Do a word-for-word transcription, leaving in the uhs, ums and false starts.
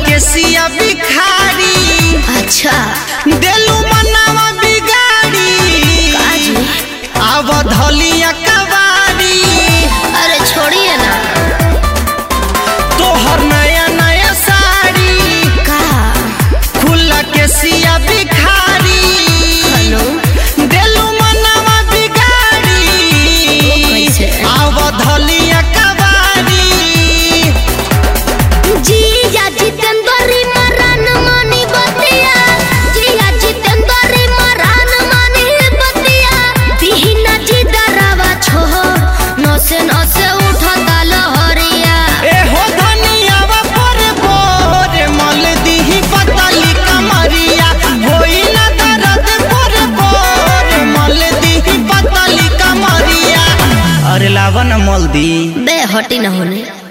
केसिया बिखारी। अच्छा देलू मनावा बिगाड़ी आव धलिया कवारी। अरे छोड़िए ना तोहर नया नया साड़ी का खुला केसिया बिखारी। हेलो देलू मनावा बिगाड़ी कैसे आव धलिया कवारी। जिया जितेंद्री मरान मानी बतिया जिया जितेंद्री मरान मानी बतिया बिहिना जी दरावा छोड़ नसे नसे उठता लहरिया। ए हो धनियावा पर बोर मल दीही पतली कमरिया। होई ना दर्द पर बोर मल दीही पतली कमरिया। अरे लावा ना मल दी बे हटी न होने।